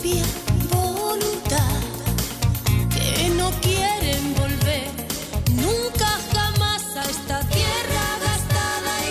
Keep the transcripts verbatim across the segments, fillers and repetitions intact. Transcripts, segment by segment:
propia voluntad, que no quieren volver nunca jamás a esta tierra gastada y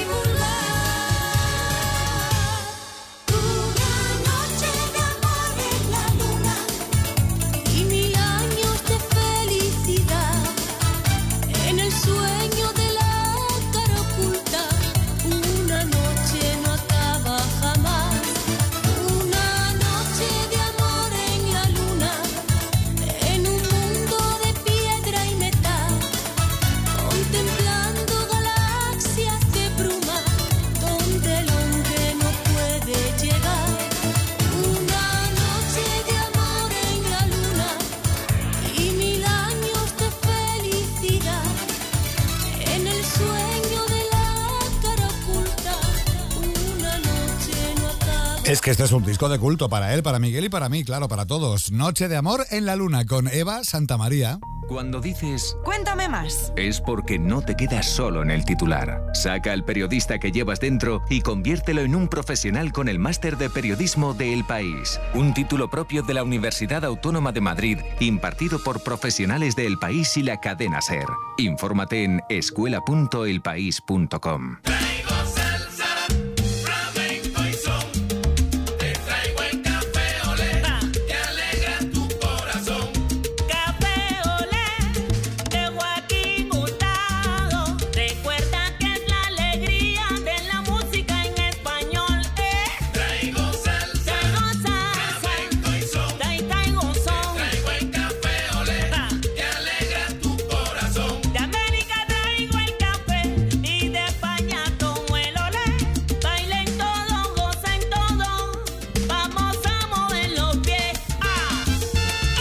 vulgar. Una noche de amor en la luna y mil años de felicidad en el sueño de la cara oculta. Una noche no acaba jamás. Una noche de amor en la luna, en un mundo de piedra y metal, contemplando galaxias de bruma donde el hombre no puede llegar. Una noche de amor en la luna y mil años de felicidad en el sueño de la cara oculta. Una noche no acaba. Es que este es un disco de culto para él, para Miguel y para mí, claro, para todos. Noche de amor en la luna con Eva Santamaría. Cuando dices Cuéntame más. es porque no te quedas solo en el titular. Saca al periodista que llevas dentro y conviértelo en un profesional con el máster de periodismo de El País. Un título propio de la Universidad Autónoma de Madrid, impartido por profesionales de El País y la cadena SER. Infórmate en escuela punto el país punto com. Traigo salsa, flamenco y son. Te traigo el café olé, que alegra tu corazón. Café Olé de Joaquín Hurtado. Recuerda que es la alegría de la música en español. Eh. Traigo salsa, Traigo salsa, flamenco y son. trae- traigo son. Traigo el café olé, que alegra tu corazón. De América traigo el café y de España tomo el olé. Bailen todo, gocen todo. Vamos a mover los pies. ¡Ah! ¡Ah!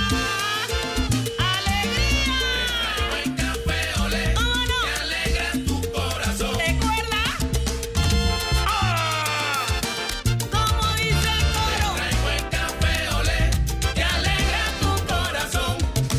¡Alegría! Traigo el café olé, ¡Vámonos! que alegra tu corazón. ¿Recuerda? Como dice el coro. Traigo el café olé, que alegra tu corazón.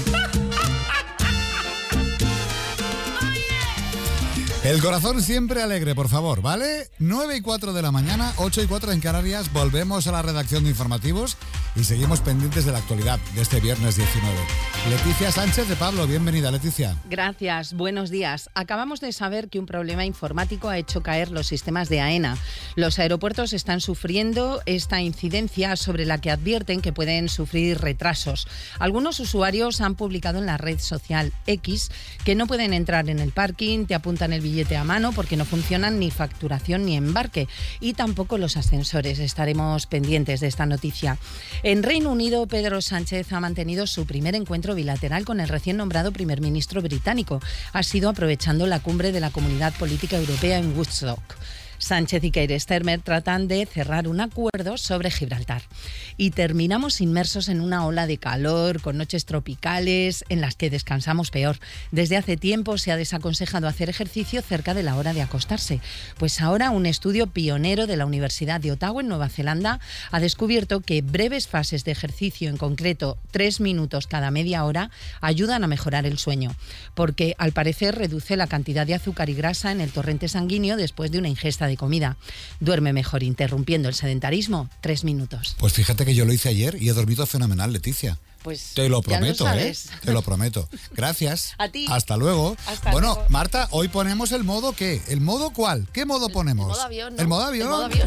El corazón siempre alegre, por favor, ¿vale? nueve y cuatro de la mañana, ocho y cuatro en Canarias. Volvemos a la redacción de informativos y seguimos pendientes de la actualidad de este viernes diecinueve. Leticia Sánchez de Pablo, bienvenida, Leticia. Gracias, buenos días. Acabamos de saber que un problema informático ha hecho caer los sistemas de AENA. Los aeropuertos están sufriendo esta incidencia sobre la que advierten que pueden sufrir retrasos. Algunos usuarios han publicado en la red social X que no pueden entrar en el parking, te apuntan el billete a mano porque no funcionan ni facturación ni embarque, y tampoco los ascensores. Estaremos pendientes de esta noticia. En Reino Unido, Pedro Sánchez ha mantenido su primer encuentro bilateral con el recién nombrado primer ministro británico. Ha sido aprovechando la cumbre de la Comunidad Política Europea en Woodstock. Sánchez y Keir Starmer tratan de cerrar un acuerdo sobre Gibraltar. Y terminamos inmersos en una ola de calor, con noches tropicales en las que descansamos peor. Desde hace tiempo se ha desaconsejado hacer ejercicio cerca de la hora de acostarse. Pues ahora un estudio pionero de la Universidad de Ottawa, en Nueva Zelanda, ha descubierto que breves fases de ejercicio, en concreto tres minutos cada media hora, ayudan a mejorar el sueño. Porque al parecer reduce la cantidad de azúcar y grasa en el torrente sanguíneo después de una ingesta de comida. Duerme mejor interrumpiendo el sedentarismo. Tres minutos. Pues fíjate que yo lo hice ayer y he dormido fenomenal, Leticia. Pues Te lo ya prometo, lo ¿eh? sabes. Te lo prometo. Gracias. A ti. Hasta luego. Hasta bueno, luego. Marta, hoy ponemos el modo ¿qué? ¿El modo cuál? ¿Qué modo ponemos? El modo avión, ¿no? ¿El modo avión? El modo avión.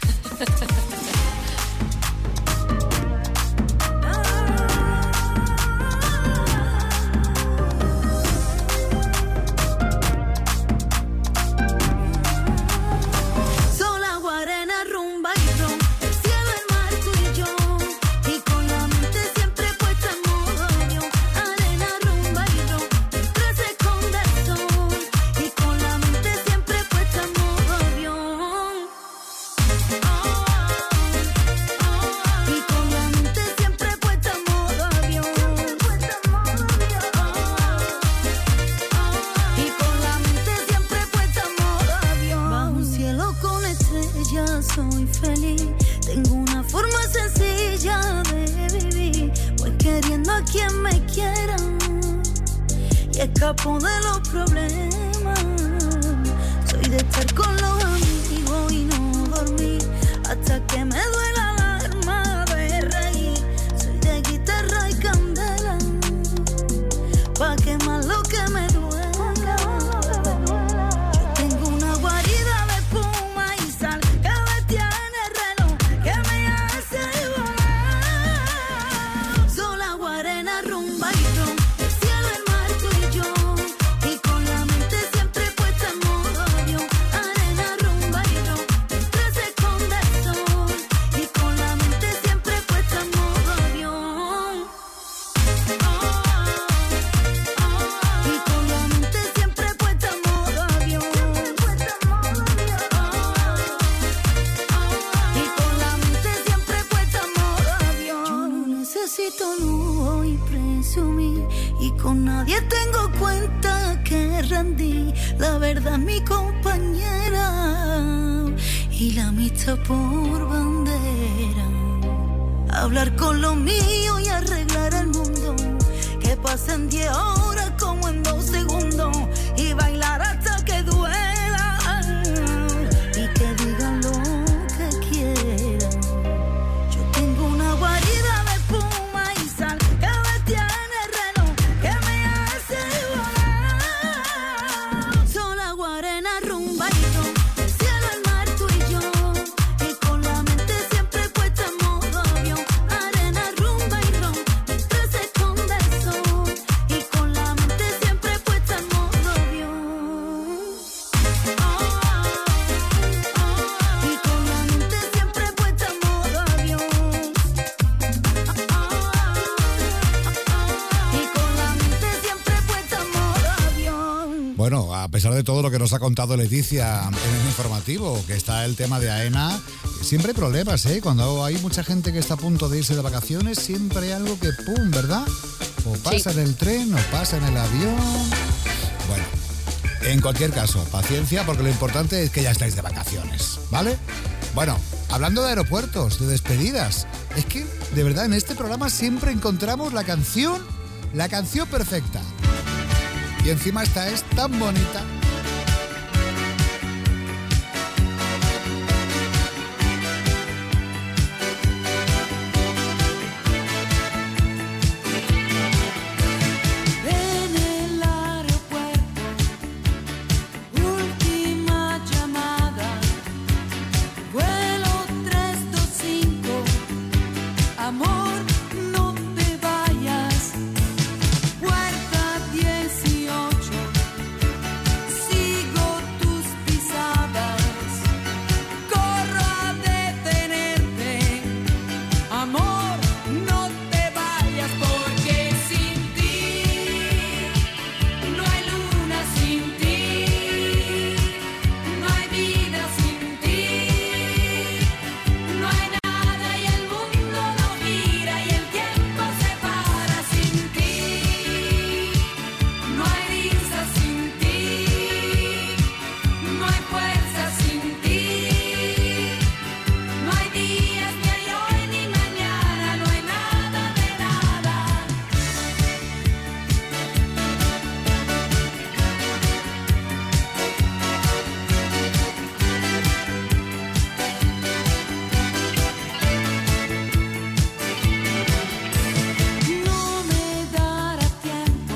Sol, agua, arena, rumba y ron, el cielo, el mar, tú y yo, y con la mente siempre puesta en modo avión. Arena, rumba y ron, mientras se esconde el sol, y con la mente siempre puesta en modo avión. Oh, oh, oh, y con la mente siempre puesta en modo avión. Oh, oh, y con la mente siempre puesta en modo avión. Bajo un cielo con estrellas soy feliz. Tengo una forma sencilla de vivir. Voy queriendo a quien me quiera y escapo de los problemas. Soy de estar con los amigos y no dormir hasta que me duela el alma de reír. necesito lujo y presumir, y con nadie tengo cuenta que rendí. La verdad, mi compañera, y la amistad por bandera. Hablar con lo mío y arreglar el mundo, que pasen diez horas como en dos segundos, y bailar hasta que duela, y que digan lo que quieran. Yo tengo una guarida de espuma y sal que me tiene reno, que me hace volar. Sola, guarena, rumba y ron, el cielo, el mar, tú y yo, y con la mente siempre puesta en modo avión. Arena, rumba y ron, mientras se esconde el sol, y con la mente siempre puesta en modo avión. Oh, oh, oh, y con la mente siempre puesta en modo avión. Oh, oh, oh, y con la mente siempre puesta en modo avión. Bueno, a pesar de todo lo que nos ha contado Leticia en el informativo, que está el tema de AENA, siempre hay problemas, ¿eh? Cuando hay mucha gente que está a punto de irse de vacaciones, siempre hay algo que pum, ¿verdad? O pasa en el tren, o pasa en el avión. Bueno, en cualquier caso, paciencia, porque lo importante es que ya estáis de vacaciones, ¿vale? Bueno, hablando de aeropuertos, de despedidas, es que, de verdad, en este programa siempre encontramos la canción, la canción perfecta. Y encima esta es tan bonita. En el aeropuerto, última llamada, vuelo tres dos cinco, amor, no te vayas, puerta dieciocho, sigo tus pisadas, corro a detenerte, amor, no te vayas, porque sin ti no hay luna, sin ti no hay vida, sin ti no hay nada, y el mundo no gira y el tiempo se para, sin ti no hay risa, sin ti no hay fuerza, sin ti no hay días, ni hay hoy ni mañana, no hay nada de nada. No me dará tiempo,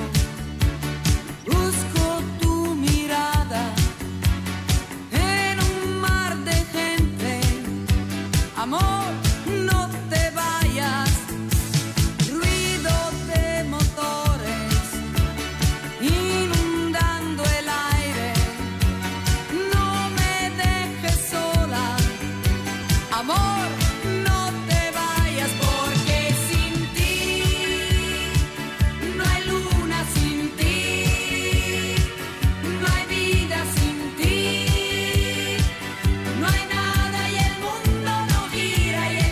busco tu mirada en un mar de gente, amor, no te vayas, ruido de motores inundando el aire, no me dejes sola, amor, no te vayas, porque sin ti no hay luna, sin ti no hay vida, sin ti no hay nada, y el mundo no gira y el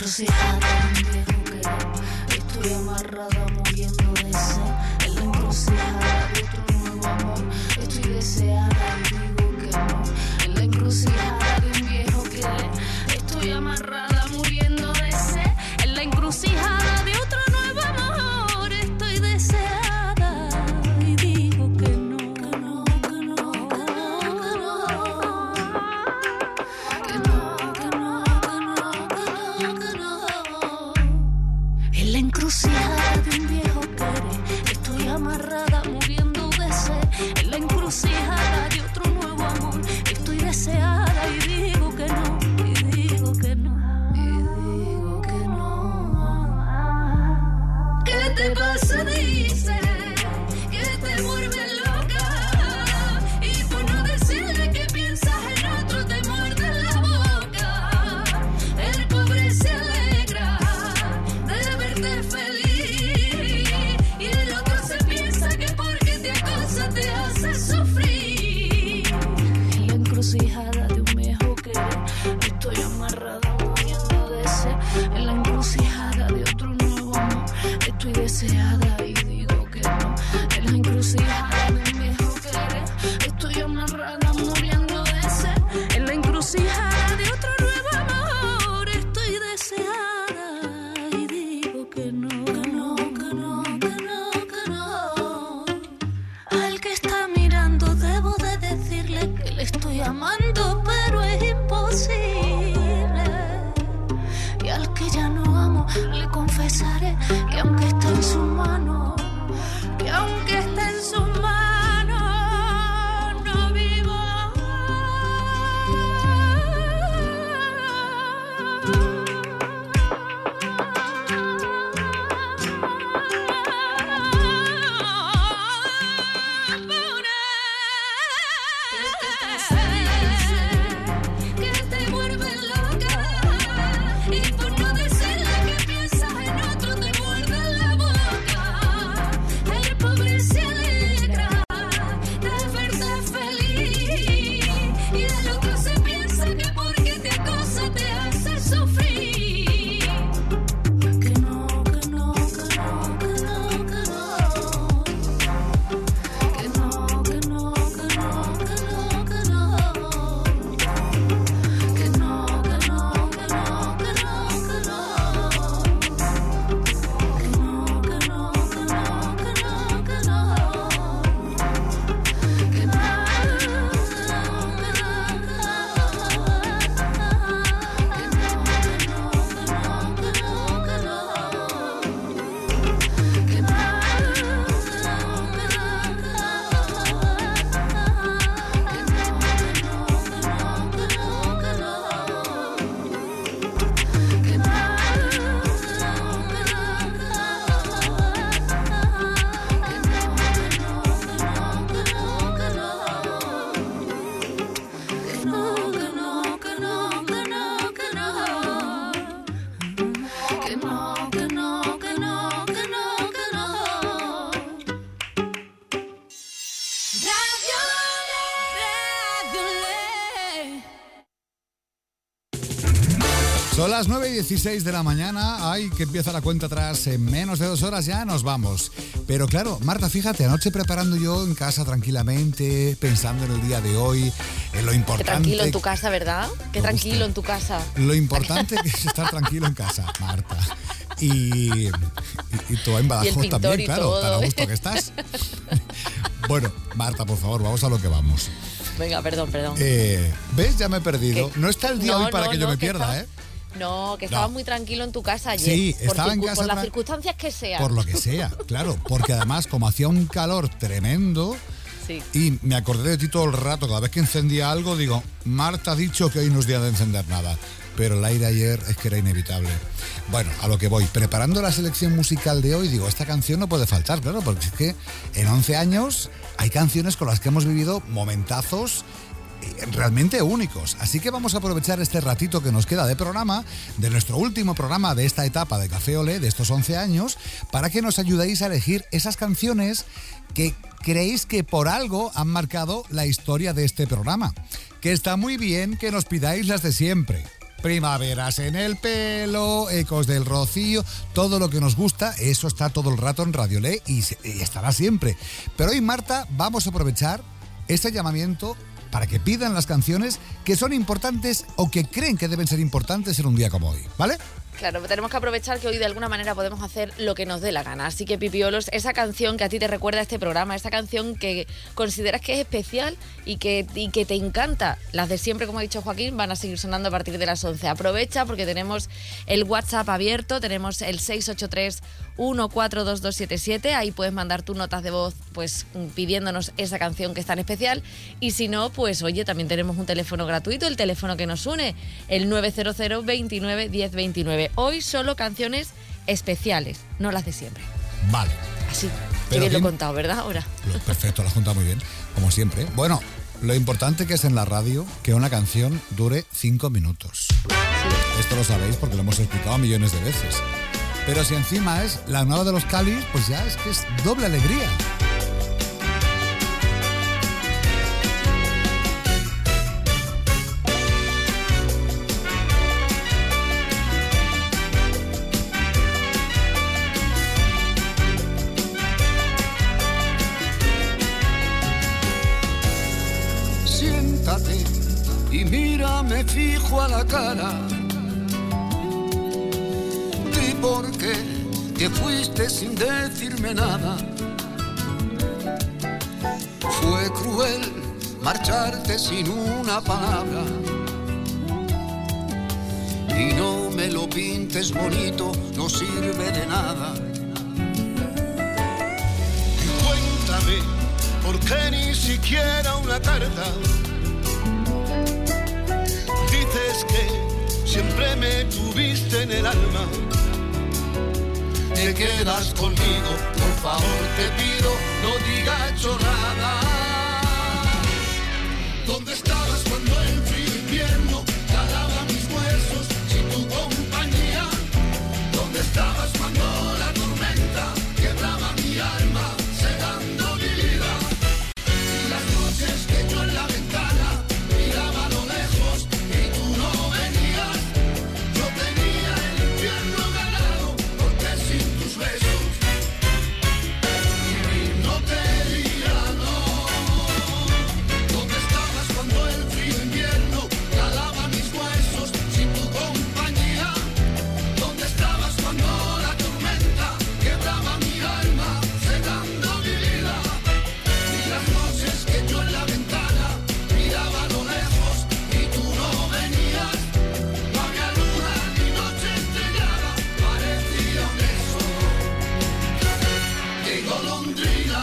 encrucijada de un viejo querer. Estoy amarrada muriendo de sed. En la encrucijada de otro nuevo amor. Estoy deseada y digo que no. En la encrucijada de un viejo querer. Estoy amarrada muriendo de sed. En la encrucijada de otro nuevo amor. Estoy deseada y digo que no, que no, que no, que no, que no. Que no, que no, que no, que no, que no. En la encrucijada de un viejo querer. Estoy amarrada muriendo de sed. En la encrucijada de otro nuevo amor. Estoy deseada y digo que no. Y digo que no. Y digo que no. ¿Qué te pasa? Dice que te vuelves loca. Y por no decirle que piensas en otro te muerde la boca. El pobre se alegra de verte feliz. Y el otro se piensa que porque te acosa te hace sufrir. En la encrucijada de un viejo querer. Estoy amarrada muriendo de sed. En la encrucijada de otro nuevo amor. Estoy deseada y digo que no. En la encrucijada de un viejo querer. Estoy amarrada muriendo de sed. En la encrucijada de otro nuevo amor. Estoy deseada y digo que no. Que no, que no, que no, que no. Al que está mirando debo de decirle que le estoy amando, pero es imposible. Y al que ya no amo le confesaré que aunque esté en su mano, que aunque esté en su mano, no vivo. Que te vuelve loca. Y por no decirle que piensas en otro te muerde la boca. El pobre se alegra de verte feliz. Y el otro se piensa que porque te acosa te hace sufrir. Que no, que no, que no, que no, que no. Que no, que no, que no, que no, que no. Que no, que no, que no, que no, que no. Que no, que no, que no, que no, que no. Que no, Son las nueve y dieciséis de la mañana. Ay, que empieza la cuenta atrás. En menos de dos horas ya nos vamos. Pero claro, Marta, fíjate, anoche preparando yo en casa tranquilamente, pensando en el día de hoy, en lo importante... Qué tranquilo en tu casa, ¿verdad? Qué tranquilo en tu casa. Lo importante que es estar tranquilo en casa, Marta. Y, y, y tú en Badajoz también, claro, todo. Tan a gusto que estás. Bueno, Marta, por favor, vamos a lo que vamos. Venga, perdón, perdón. Eh, ¿Ves? Ya me he perdido. ¿Qué? No está el día No, hoy para no, que yo no, me que pierda, está- ¿eh? No, que estabas No. muy tranquilo en tu casa ayer. Sí, por estaba en circu- casa Por las tra- circunstancias que sean. Por lo que sea, claro. Porque además, como hacía un calor tremendo, Sí. y me acordé de ti todo el rato, cada vez que encendía algo, digo, Marta ha dicho que hoy no es día de encender nada. Pero el aire ayer es que era inevitable. Bueno, a lo que voy. Preparando la selección musical de hoy, digo, esta canción no puede faltar, claro, porque es que en once años hay canciones con las que hemos vivido momentazos eh, realmente únicos. Así que vamos a aprovechar este ratito que nos queda de programa, de nuestro último programa de esta etapa de Café Olé, de estos once años, para que nos ayudéis a elegir esas canciones que creéis que por algo han marcado la historia de este programa. Que está muy bien que nos pidáis las de siempre, Primaveras en el pelo, ecos del rocío, todo lo que nos gusta, eso está todo el rato en Radio Lé y, se, y estará siempre. Pero hoy, Marta, vamos a aprovechar este llamamiento para que pidan las canciones que son importantes o que creen que deben ser importantes en un día como hoy, ¿vale? Claro, tenemos que aprovechar que hoy de alguna manera podemos hacer lo que nos dé la gana. Así que, Pipiolos, esa canción que a ti te recuerda a este programa, esa canción que consideras que es especial y que, y que te encanta, las de siempre, como ha dicho Joaquín, van a seguir sonando a partir de las once. Aprovecha porque tenemos el WhatsApp abierto, tenemos el seis ocho tres, uno cuatro dos dos siete siete, ahí puedes mandar tus notas de voz pues pidiéndonos esa canción que es tan especial. Y si no, pues oye, también tenemos un teléfono gratuito, el teléfono que nos une, el nueve cero cero, veintinueve, diez veintinueve. Hoy solo canciones especiales, no las de siempre. Vale. Así, que Pero bien lo he bien- contado, ¿verdad? Ahora. Lo- Perfecto, lo has contado muy bien, como siempre. Bueno, lo importante que es en la radio que una canción dure cinco minutos. Esto lo sabéis porque lo hemos explicado millones de veces. Pero si encima es la nueva de los Calis, pues ya es que es doble alegría. Siéntate y mírame fijo a la cara. Di por qué te fuiste sin decirme nada. Fue cruel marcharte sin una palabra. Y no me lo pintes bonito, no sirve de nada. Y cuéntame, ¿por qué ni siquiera una carta? Dices que siempre me tuviste en el alma. Te quedas conmigo, por favor te pido, no digas chorrada. ¿Dónde estabas cuando el frío invierno calaba mis huesos sin tu compañía? ¿Dónde estabas cuando la tormenta quebraba mi alma, cegando mi vida? Y las noches que yo en la ventana miraba a lo lejos y tú no venías, yo tenía el infierno ganado, porque sin tus besos vivir no quería, no. ¿Dónde estabas cuando el frío invierno calaba mis huesos sin tu compañía? ¿Dónde estabas cuando la tormenta quebraba mi alma, cegando mi vida? Y las noches que yo en la ventana miraba a lo lejos y tú no venías, no había luna ni noche estrellada, parecía un beso de golondrina.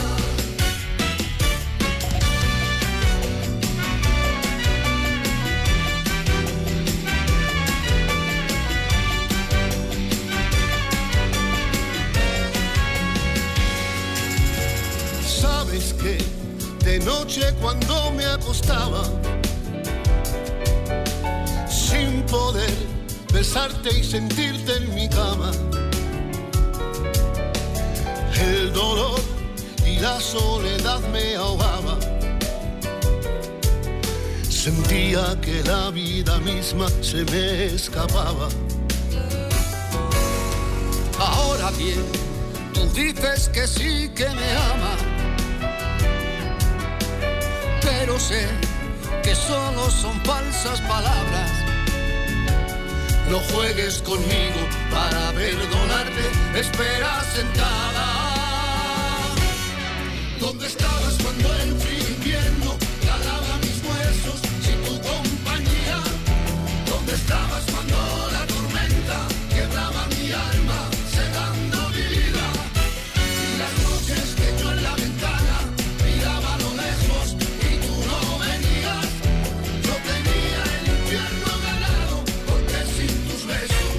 Sabes que de noche cuando me acostaba, sin poder besarte y sentirte en mi cama, el dolor y la soledad me ahogaba. Sentía que la vida misma se me escapaba. Ahora bien, tú dices que sí que me ama, pero sé que solo son falsas palabras. No juegues conmigo para perdonarte, espera sentada. ¿Dónde estabas cuando el frío invierno calaba mis huesos sin tu compañía? ¿Dónde estabas cuando la tormenta quebraba mi alma, cegando mi vida? Y las noches que yo en la ventana miraba a lo lejos y tú no venías, yo tenía el infierno ganado, porque sin tus besos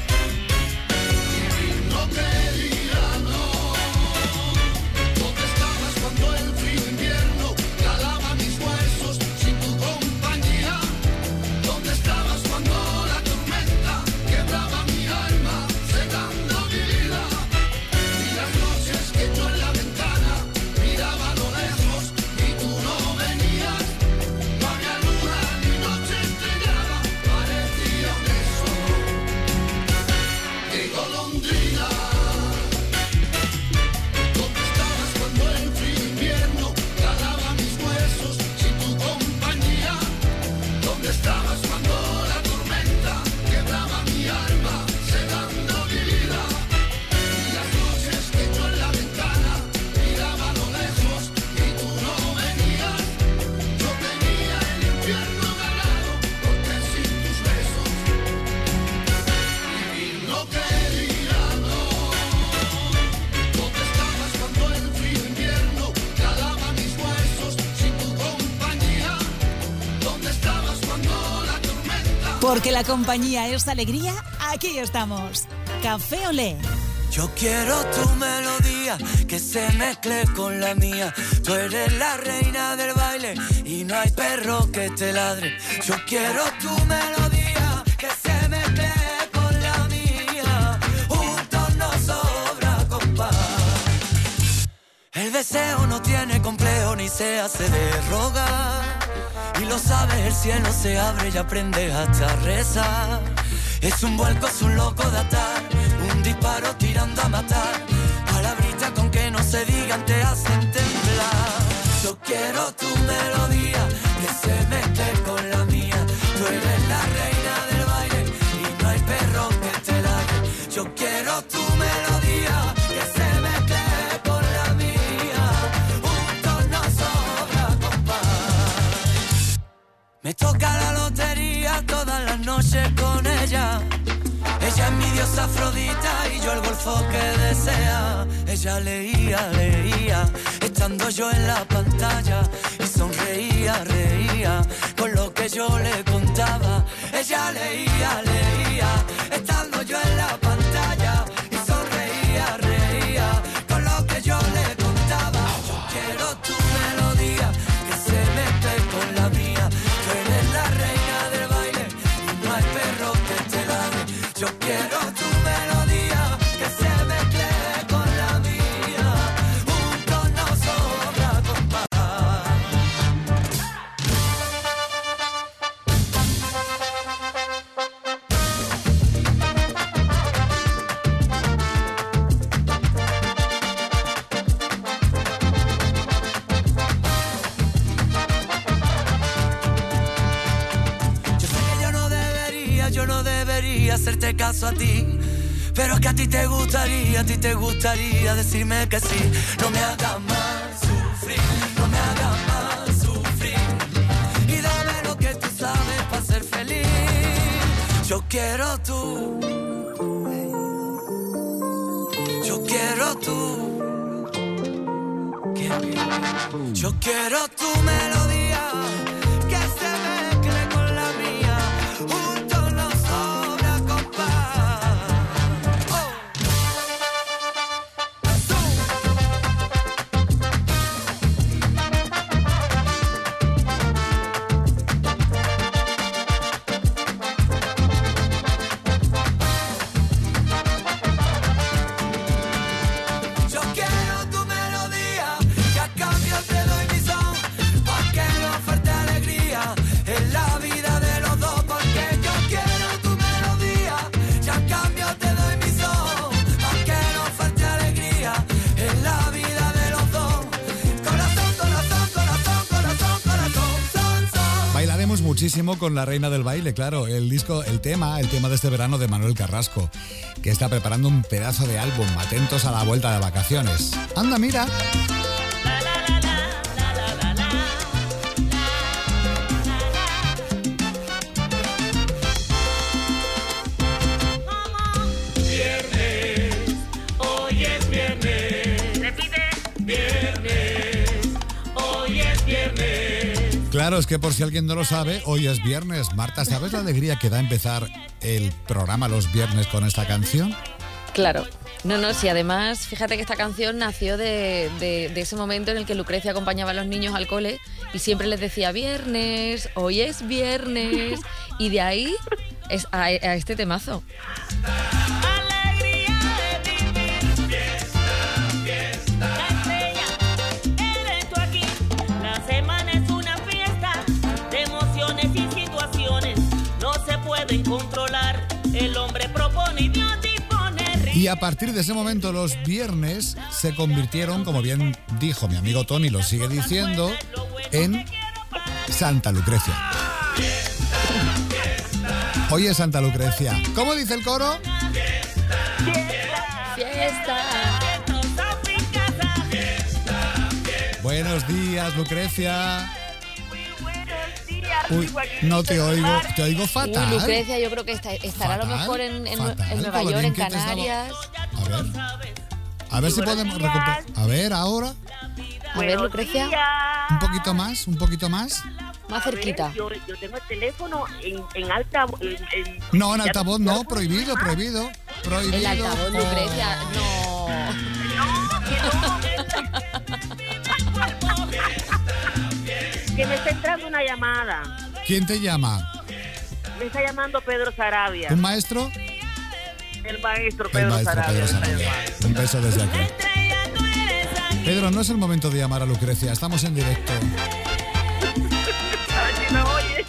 vivir no quería, no. ¿Dónde estabas cuando el frío invierno calaba mis huesos sin tu compañía? ¿Dónde estabas cuando la Porque la compañía es alegría, aquí estamos. Café Olé. Yo quiero tu melodía, que se mezcle con la mía. Tú eres la reina del baile y no hay perro que te ladre. Yo quiero tu melodía, que se mezcle con la mía. Juntos nos sobra compás. El deseo no tiene complejo ni se hace de rogar. Y lo sabes, el cielo se abre y aprendes hasta rezar. Es un vuelco, es un loco de atar, un disparo tirando a matar. Palabritas con que no se digan te hacen temblar. Yo quiero tu melodía, que se mezcle con la mía. Tú eres la reina del baile y no hay perro que te ladre. Yo quiero tu melodía, que se mezcle con la mía. Juntos nos sobra compás. Me toca la lotería todas las noches con ella. Ella es mi diosa Afrodita y yo el golfo que desea. Ella leía, leía, estando yo en la pantalla. Y sonreía, reía, con lo que yo le contaba. Ella leía, leía, estando yo en la pantalla. Y sonreía, reía, con lo que yo le contaba. Yo quiero tu melodía, que se mezcle con la mía. Tú eres la reina del baile y no hay perro que te ladre. Yo quiero tu melodía, que se mezcle con la mía. Juntos nos sobra compás. Yo sé que yo no debería, yo no debería hacerte caso a ti, pero es que a ti te gustaría, a ti te gustaría decirme que sí. No me hagas más sufrir, no me hagas más sufrir, y dame lo que tú sabes para ser feliz. Yo quiero tú, yo quiero tú, yo quiero tu melodía, que se mezcle con la mía. Juntos nos sobra compás. Oh. Yo quiero tu melodía, que a cambio te doy mi son, pa' que no falte alegría en la vida de los dos. Porque yo quiero tu melodía, que a cambio te doy mi son, pa' que no falte alegría en la vida de los dos. Corazón, corazón, corazón, corazón, corazón, son, son. Bailaremos muchísimo con la reina del baile, claro. El disco, el tema, el tema de este verano de Manuel Carrasco, que está preparando un pedazo de álbum. Atentos a la vuelta de vacaciones. Anda, mira. Viernes, hoy es viernes. Repite. Viernes, hoy es viernes. Claro, es que por si alguien no lo sabe, hoy es viernes. Marta, ¿sabes la alegría que da empezar el programa los viernes con esta canción? Claro. No, no, sí, además, fíjate que esta canción nació de, de, de ese momento en el que Lucrecia acompañaba a los niños al cole y siempre les decía viernes, hoy es viernes, y de ahí es a, a este temazo. Alegría de vivir. Fiesta, fiesta. La estrella eres tú aquí. La semana es una fiesta de emociones y situaciones. No se pueden controlar. El hombre propone y Dios dispone. Y a partir de ese momento los viernes se convirtieron, como bien dijo mi amigo Tony, lo sigue diciendo, en Santa Lucrecia. Hoy es Santa Lucrecia. ¿Cómo dice el coro? Fiesta. Buenos días, Lucrecia. Uy, no te oigo, te oigo fatal. Uy, Lucrecia, yo creo que está, estará Fatal, a lo mejor en, en, fatal, en Nueva con lo York, bien en que te estaba- Canarias. A ver, a ver si podemos recuperar. A ver, ahora, A ver, Lucrecia. un poquito más, un poquito más. Más A ver, cerquita. yo, yo tengo el teléfono en, en alta... En, en- No, en ya- altavoz ya no, lo puedo prohibido, llamar. prohibido. Prohibido. El altavoz, Oh. Lucrecia. No. No, que no, que- que me está entrando una llamada. ¿Quién te llama? Me está llamando Pedro Sarabia. ¿Un maestro? El maestro El Pedro maestro Sarabia. Pedro me está Sarabia. llamando. Un beso desde aquí. Estrella, tú eres aquí. Pedro, no es el momento de llamar a Lucrecia, estamos en directo. A ver si me oye.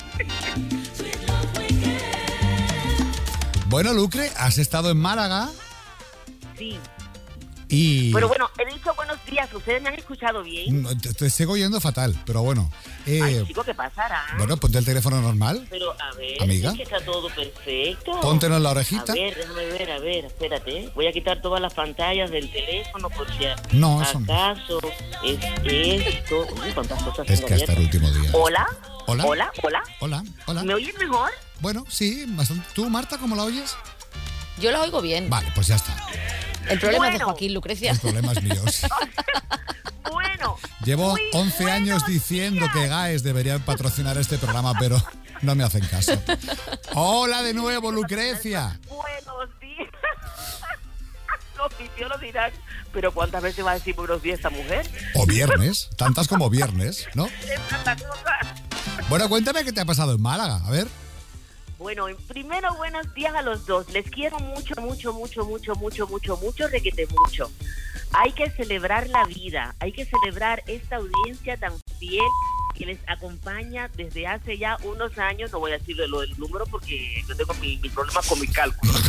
Bueno, Lucre, has estado en Málaga Sí. y... Pero bueno, he dicho buenos días. ¿Ustedes me han escuchado bien? No, Te, te sigo oyendo fatal, pero bueno. Eh, Ay, chico, ¿qué pasará? bueno, ponte el teléfono normal. Pero a ver, Amiga. sí que está todo perfecto. Póntelo en la A orejita. ver, déjame ver, a ver, espérate. Voy a quitar todas las pantallas del teléfono por si No, eso no. acaso es esto. Uy, cuántas cosas Es tengo que hasta el abiertas. último día. Hola. Hola. Hola, hola. Hola, hola. ¿Me oyes mejor? Bueno, sí, bastante. ¿Tú, Marta, cómo la oyes? Yo la oigo bien. Vale, pues ya está. El problema es de Bueno. Joaquín, Lucrecia. El problema es mío. sí. Bueno. Llevo muy once años buenos diciendo días. que GAES debería patrocinar este programa, pero no me hacen caso. Hola de nuevo, Lucrecia. Buenos días. Los sitios dirán, pero ¿cuántas veces va a decir buenos días esta mujer? O viernes, tantas como viernes, ¿no? Es tanta cosa. Bueno, cuéntame qué te ha pasado en Málaga, a ver. Bueno, en primero buenos días a los dos. Les quiero mucho, mucho, mucho, mucho, mucho, mucho, mucho, requete mucho. Hay que celebrar la vida, hay que celebrar esta audiencia tan fiel que les acompaña desde hace ya unos años. No voy a decirle lo del número porque yo tengo mi- mis problemas con mis cálculos.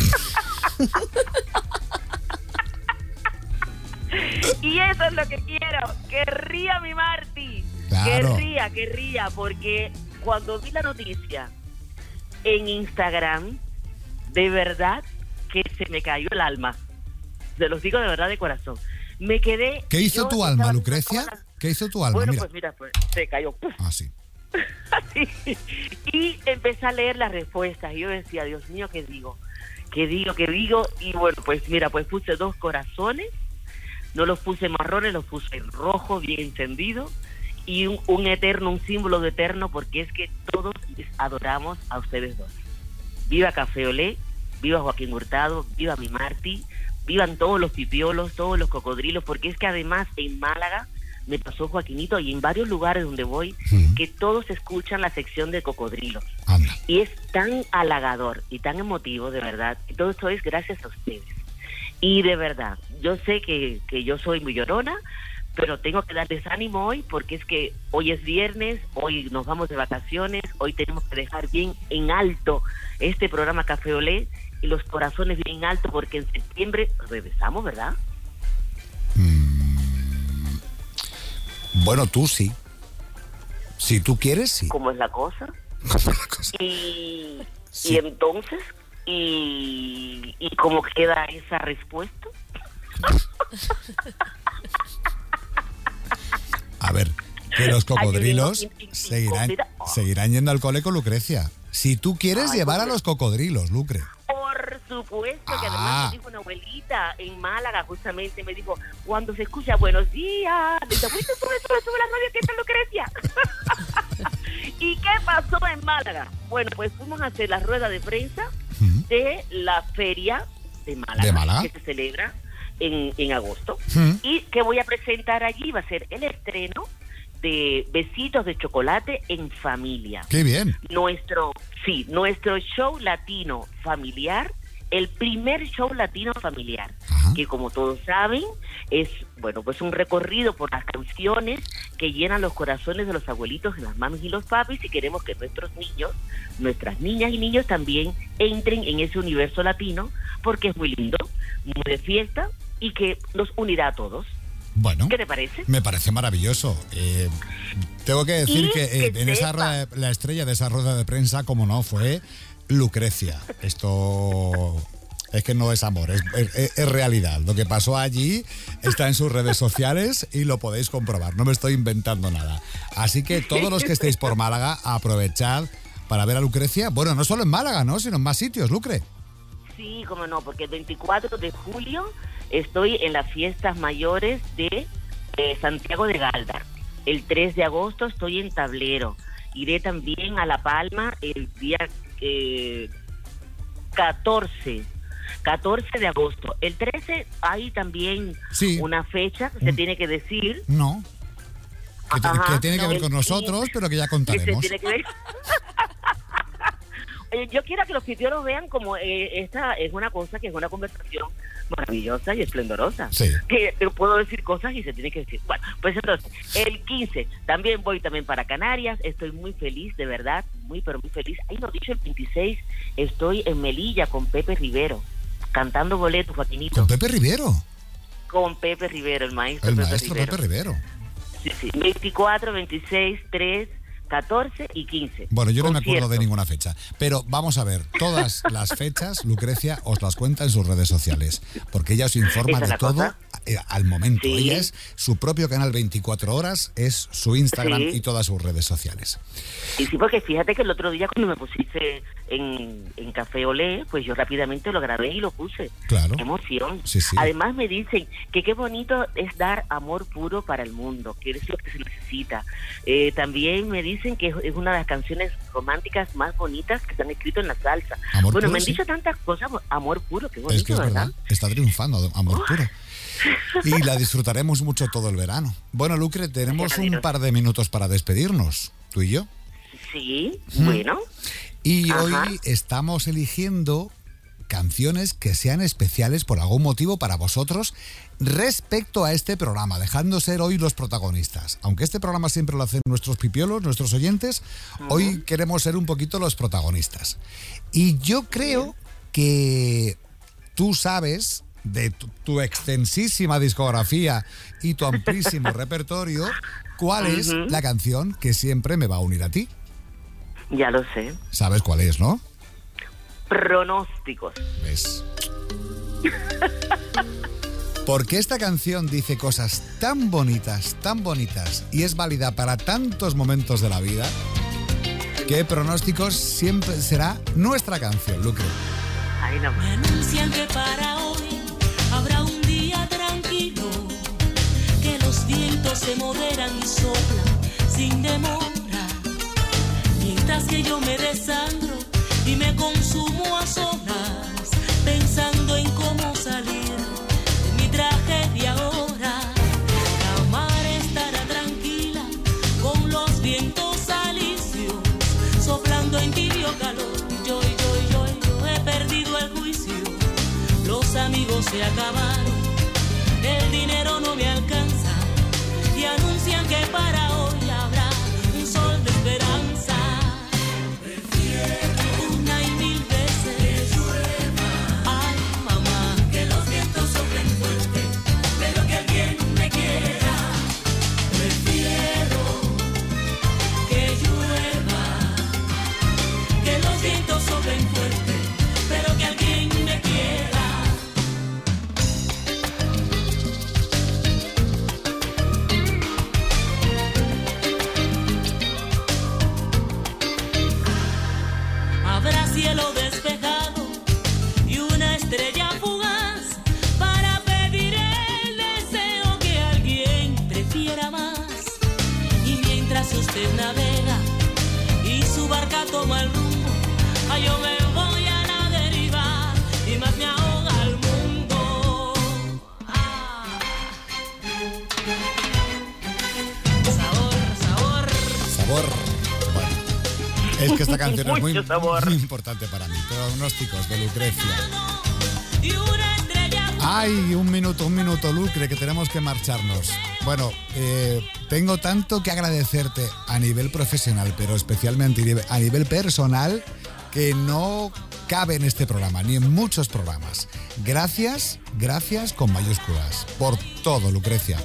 Y eso es lo que quiero, que ría mi Marti, Claro. que ría, que ría, porque cuando vi la noticia en Instagram, de verdad que se me cayó el alma. Se los digo de verdad de corazón. Me quedé... ¿Qué hizo yo tu estaba alma, viendo Lucrecia? todas las- ¿Qué hizo tu alma? Bueno, Mira. pues mira, pues se cayó. Ah, sí. Así. Y empecé a leer las respuestas y yo decía, Dios mío, ¿qué digo? ¿Qué digo? ¿Qué digo? Y bueno, pues mira, pues puse dos corazones, no los puse marrones, los puse en rojo, bien encendido, y un, un eterno, un símbolo de eterno, porque es que todos les adoramos a ustedes dos. Viva Café Olé, viva Joaquín Hurtado, viva mi Marti, vivan todos los pipiolos, todos los cocodrilos, porque es que además en Málaga me pasó, Joaquinito, y en varios lugares donde voy, Ujú. que todos escuchan la sección de cocodrilos. Anda. Y es tan halagador y tan emotivo, de verdad. Y todo esto es gracias a ustedes. Y de verdad, yo sé que, que yo soy muy llorona, pero tengo que darles ánimo hoy porque es que hoy es viernes, hoy nos vamos de vacaciones, hoy tenemos que dejar bien en alto este programa Café Olé y los corazones bien en alto porque en septiembre regresamos, ¿verdad? Bueno, tú sí. Si tú quieres, sí. ¿Cómo es la cosa? ¿Cómo es la cosa? Y, Sí. y entonces, y, ¿y cómo queda esa respuesta? A ver, que los cocodrilos Ay, yo digo, seguirán, mira, oh. seguirán yendo al cole con Lucrecia. Si tú quieres Ay, llevar a pues, los cocodrilos, Lucre. Por supuesto, que Ah. además me dijo una abuelita en Málaga, justamente me dijo, cuando se escucha buenos días, le dice, abuelita, sube, sube, sube la radio, que está Lucrecia. ¿Y qué pasó en Málaga? Bueno, pues fuimos a hacer la rueda de prensa Ujú. de la feria de Málaga, ¿De Málaga? que se celebra en, en agosto. Ujú. Y que voy a presentar allí va a ser el estreno de Besitos de Chocolate en Familia. Qué bien. Nuestro, sí, nuestro show latino familiar, el primer show latino familiar, Ajá. que como todos saben, es, bueno, pues un recorrido por las canciones que llenan los corazones de los abuelitos, de las mamis y los papis, y queremos que nuestros niños, nuestras niñas y niños también entren en ese universo latino, porque es muy lindo, muy de fiesta, y que nos unirá a todos. Bueno, ¿Qué te parece? me parece maravilloso. Eh, tengo que decir Y que eh, que en esa sepa. rueda de- la estrella de esa rueda de prensa, como no, fue Lucrecia. Esto es que no es amor, es, es- es realidad. Lo que pasó allí está en sus redes sociales y lo podéis comprobar. No me estoy inventando nada. Así que todos los que estéis por Málaga, aprovechad para ver a Lucrecia. Bueno, no solo en Málaga, ¿no? Sino en más sitios, Lucre. Sí, cómo no, porque el veinticuatro de julio estoy en las fiestas mayores de eh, Santiago de Galdar. El tres de agosto estoy en Tablero. iré también a La Palma el día eh, catorce de agosto. El trece hay también Sí. una fecha que se Mm. tiene que decir. No. Que, te- Ajá, que tiene que no, ver el con nosotros, quince, pero que ya que se contaremos. tiene que ver. Oye, yo quiero que los pipiolos vean como eh, esta es una cosa que es una conversación maravillosa y esplendorosa. Sí. Que eh, puedo decir cosas y se tiene que decir. Bueno, pues entonces, el quince también voy también para Canarias. Estoy muy feliz, de verdad, muy pero muy feliz. Ahí lo dicho, el veintiséis estoy en Melilla con Pepe Rivero, cantando boletos, Joaquinito. Con Pepe Rivero. Con Pepe Rivero, el maestro El Pepe maestro Rivero. Pepe Rivero. Sí, sí. veinticuatro, veintiséis, tres, catorce y quince. Bueno, yo no me acuerdo de Concierto. ninguna fecha. Pero vamos a ver, todas las fechas, Lucrecia os las cuenta en sus redes sociales. Porque ella os informa Esa es de la todo cosa. eh, al momento. Sí. Ella es su propio canal veinticuatro horas, es su Instagram Sí. y todas sus redes sociales. Y sí, porque fíjate que el otro día cuando me pusiste en, en Café Olé, pues yo rápidamente lo grabé y lo puse. Claro. Qué emoción. Sí, sí. Además me dicen que qué bonito es dar amor puro para el mundo, que es lo que se necesita. Eh, también me dicen que es, es una de las canciones románticas más bonitas que se han escrito en la salsa. Amor bueno, puro, me han sí. dicho tantas cosas, amor puro, qué bonito, Es que es verdad, está triunfando, amor puro. Y la disfrutaremos mucho todo el verano. Bueno, Lucre, tenemos un par de minutos para despedirnos, tú y yo. Sí, Mm. bueno. Y Ajá. hoy estamos eligiendo canciones que sean especiales por algún motivo para vosotros respecto a este programa, dejando ser hoy los protagonistas. Aunque este programa siempre lo hacen nuestros pipiolos, nuestros oyentes, hoy queremos ser un poquito los protagonistas. Y yo creo que tú sabes, de tu, tu extensísima discografía y tu amplísimo repertorio, cuál es Ujú. la canción que siempre me va a unir a ti. Ya lo sé. ¿Sabes cuál es, no? Pronósticos. ¿Ves? Porque esta canción dice cosas tan bonitas, tan bonitas, y es válida para tantos momentos de la vida, que Pronósticos siempre será nuestra canción, Lucre. Ay, no. Me anuncian que para hoy habrá un día tranquilo, que los vientos se moderan y soplan sin demora, mientras que yo me desangro y me consumo a solas, pensando en cómo salir de mi tragedia ahora. La mar estará tranquila con los vientos alisios soplando en tibio calor. Yo, yo, yo, yo he perdido el juicio. Los amigos se acabaron, el dinero no me alcanza y anuncian que para hoy habrá un sol de esperanza. Prefiero una y mil veces que llueva. Ay, mamá, que los vientos soplen fuerte, pero que alguien me quiera. Prefiero que llueva, que los vientos soplen fuerte, pero que alguien me quiera. Habrá cielo despejado y una estrella fugaz para pedir el deseo que alguien prefiera más. Y mientras usted navega y su barca toma el rumbo, ay, yo me voy a la deriva y más me ahoga el mundo. Ah. Sabor, sabor. Sabor. Bueno, es que esta canción es muy, Mucho sabor. muy importante para mí. Pronósticos de Lucrecia. Y una estrella fugaz. Ay, un minuto, un minuto, Lucre, que tenemos que marcharnos. Bueno, eh, tengo tanto que agradecerte a nivel profesional, pero especialmente a nivel personal, que no cabe en este programa, ni en muchos programas. Gracias, gracias con mayúsculas, por todo, Lucrecia.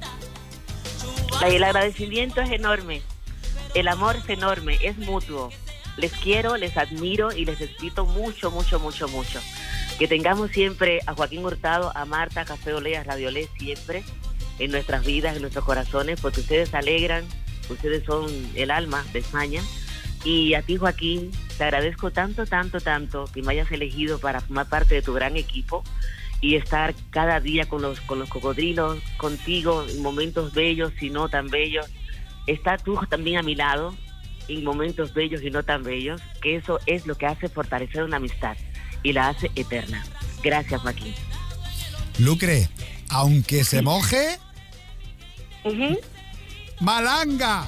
El agradecimiento es enorme, el amor es enorme, es mutuo. Les quiero, les admiro y les respeto mucho, mucho, mucho, mucho. Que tengamos siempre a Joaquín Hurtado, a Marta, Café Olé, a Radio Olé siempre en nuestras vidas, en nuestros corazones, porque ustedes alegran, ustedes son el alma de España. Y a ti, Joaquín, te agradezco tanto, tanto, tanto que me hayas elegido para formar parte de tu gran equipo y estar cada día con los, con los cocodrilos, contigo, en momentos bellos y no tan bellos. Está tú también a mi lado, en momentos bellos y no tan bellos, que eso es lo que hace fortalecer una amistad y la hace eterna. Gracias, Joaquín. Lucre, aunque se moje, Ujú. ¡malanga!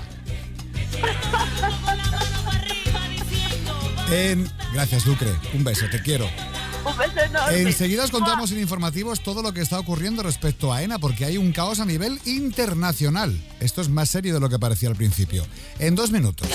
En... Gracias, Lucre. Un beso, te quiero. Un beso enorme. Enseguida os contamos en informativos todo lo que está ocurriendo respecto a AENA, porque hay un caos a nivel internacional. Esto es más serio de lo que parecía al principio. En dos minutos.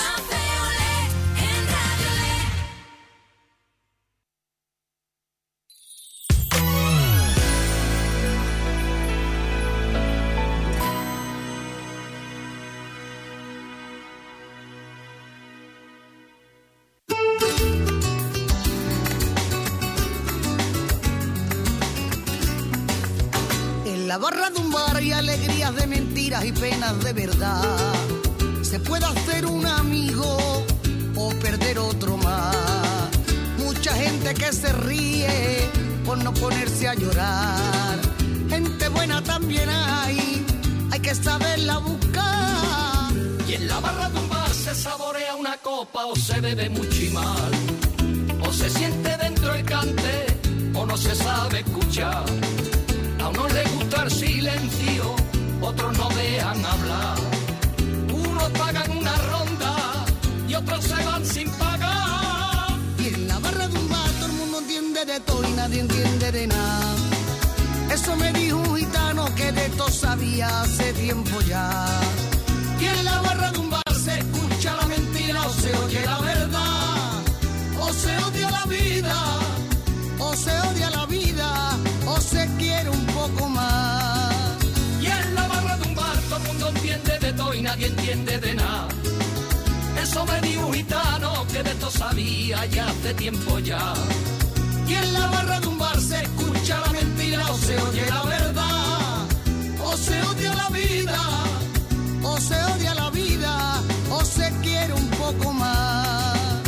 En la barra de un bar hay alegrías de mentiras y penas de verdad. Se puede hacer un amigo o perder otro más. Mucha gente que se ríe por no ponerse a llorar. Gente buena también hay, hay que saberla buscar. Y en la barra de un bar se saborea una copa o se bebe mucho y mal. O se siente dentro el cante o no se sabe escuchar. A unos les gusta el silencio, otros no dejan hablar. Unos pagan una ronda y otros se van sin pagar. Y en la barra de un bar todo el mundo entiende de todo y nadie entiende de nada. Eso me dijo un gitano que de esto sabía hace tiempo ya. Y en la barra de un bar se escucha la mentira o se oye la verdad. O se odia la vida, O se odia la vida, o se quiere un poco más. y en la barra de un bar todo el mundo entiende de todo y nadie entiende de nada. Eso me dijo un gitano que de esto sabía ya hace tiempo ya. Y en la barra de un bar se escucha la mentira o se oye la verdad. O se odia la vida, O se odia la vida, o se quiere un poco más.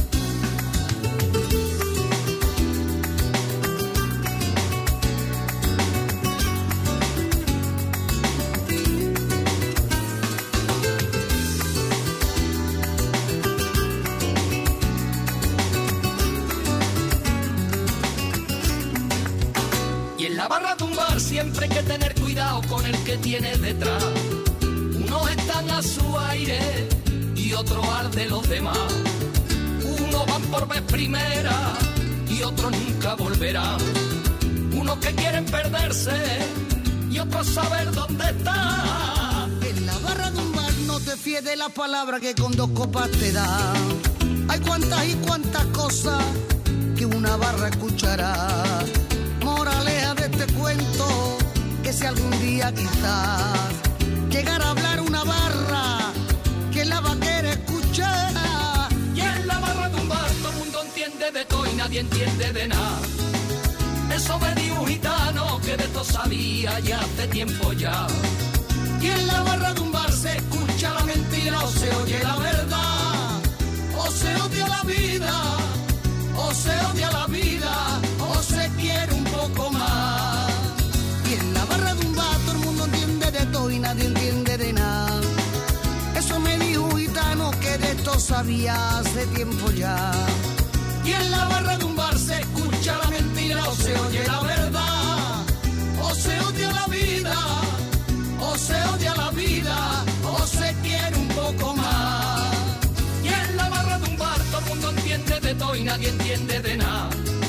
y en la barra de un bar siempre hay que tener cuidado con el que tiene detrás. Unos están a su aire y otros al de los demás. Unos van por vez primera y otros nunca volverán. Unos que quieren perderse y otros saber dónde está. En la barra de un bar no te fíes de la palabra que con dos copas te da. Hay cuantas y cuantas cosas que una barra escuchará. Moraleja de este cuento, que si algún día quizás llegar a hablar una barra, que la va a querer escuchar. Y en la barra de un bar todo el mundo entiende de todo y nadie entiende de nada. Eso me dijo un gitano que de esto sabía ya hace tiempo ya. Y en la barra de un bar se escucha la mentira o se oye la verdad. O se odia la vida, o se odia la vida, o se quiere un poco más. Y en la barra de un bar todo el mundo entiende de todo y nadie entiende de nada. Eso me dijo un gitano que de esto sabía hace tiempo ya. Y en la barra de un bar se escucha la mentira o se oye la verdad. O se odia la vida, o se odia la vida, o se quiere un poco más. Y en la barra de un bar todo el mundo entiende de todo y nadie entiende de nada.